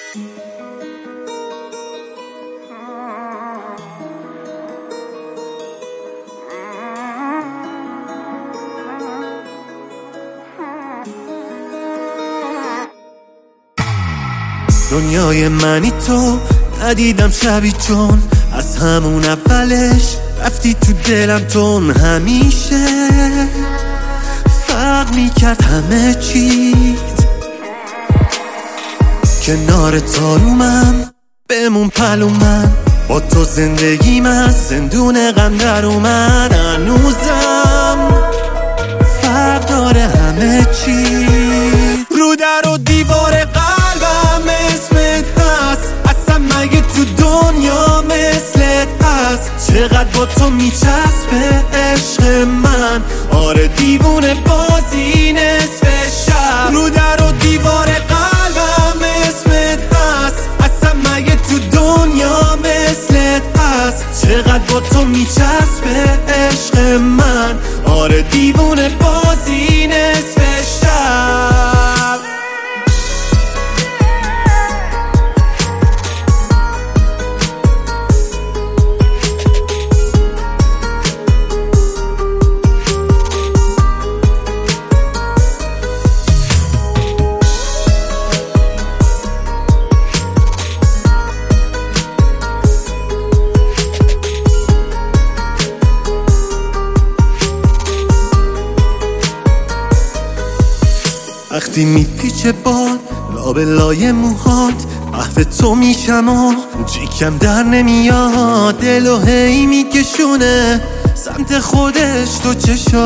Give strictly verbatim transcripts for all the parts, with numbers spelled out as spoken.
دنیای منی تو ندیدم شبی، چون از همون اولش رفتی تو دلم. تون همیشه فرق میکرد همه چیز، کنار تارومم بمون پلو من، با تو زندگیم از زندون غم در اومد. هنوزم فرق داره همه چیز، رو در و دیوار قلبم اسمت هست، اصلا مگه تو دنیا مثلت هست؟ چقدر با تو میچسبه عشق من، آره دیوونه بازی نصف شب. رو در و دیوار قلبم اسمت هست، اصلا مگه تو دنیا مثلت هست؟ چقدر با تو میچسبه عشق من، آره دیوونه بازی نصف شب. وقتی میپیچه باد لابلای موهات، محو تو میشم و جیکم در نمیاد. دلو هی میکشونه سمت خودش تو چشات،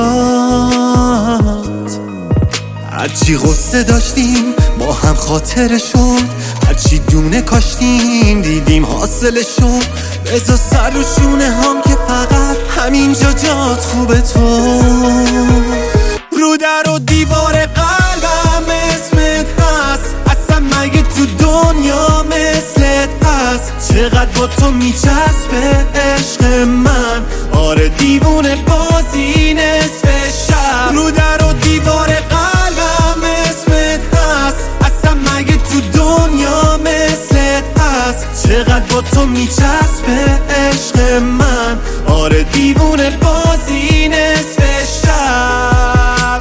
هرچی غصه داشتیم با هم خاطره شد، هرچی دونه کاشتیم دیدیم حاصله شد. بذار سر رو شونه هم که فقط همینجا جات خوبه تو. رو در و دیوار قلبم اسمت هست، اصلا مگه تو دنیا مثلت هست؟ چقدر با تو میچسبه عشق من، آره دیوونه بازی نصف شب. رو در و دیوار قلبم اسمت هست، اصلا مگه تو دنیا مثلت هست؟ چقدر با تو میچسبه عشق من، آره دیوونه بازی نصف شب.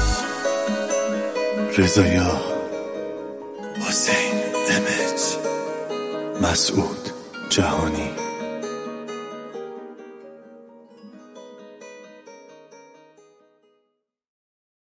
رضایا، حسین، امج، مسعود، جهانی.